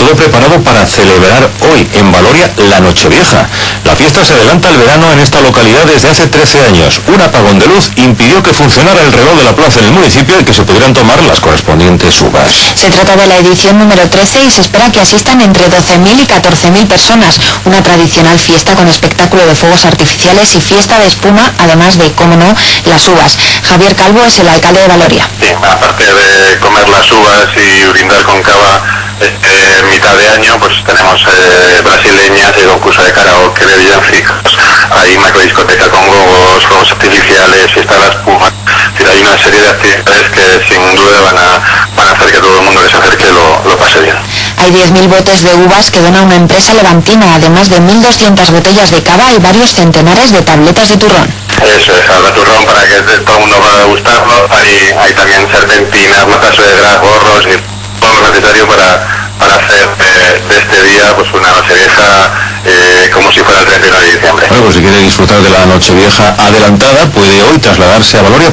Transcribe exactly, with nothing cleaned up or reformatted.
todo preparado para celebrar hoy en Valoria la Nochevieja. La fiesta se adelanta al verano en esta localidad desde hace trece años. Un apagón de luz impidió que funcionara el reloj de la plaza en el municipio y que se pudieran tomar las correspondientes uvas. Se trata de la edición número trece y se espera que asistan entre doce mil y catorce mil personas. Una tradicional fiesta con espectáculo de fuegos artificiales y fiesta de espuma, además de, cómo no, las uvas. Javier Calvo es el alcalde de Valoria. Sí, aparte de comer las uvas y brindar con cava eh, mitad de año, pues tenemos eh, brasileñas, hay concurso de karaoke, de villancicos, hay macrodiscoteca con gogos, fuegos artificiales, fiesta de la espuma. Es decir, hay una serie de actividades que sin duda van a, van a hacer que todo el mundo que se acerque lo, lo pase bien. Hay diez mil botes de uvas que dona una empresa levantina, además de mil doscientas botellas de cava y varios centenares de tabletas de turrón. Eso es, habrá turrón para que todo el mundo pueda gustarlo. Hay, hay también serpentinas, matas suegras, gorros y todo lo necesario para, para hacer de, de este día pues una Nochevieja eh, como si fuera el treinta y uno de diciembre. Bueno, pues si quiere disfrutar de la Nochevieja adelantada, puede hoy trasladarse a Valoria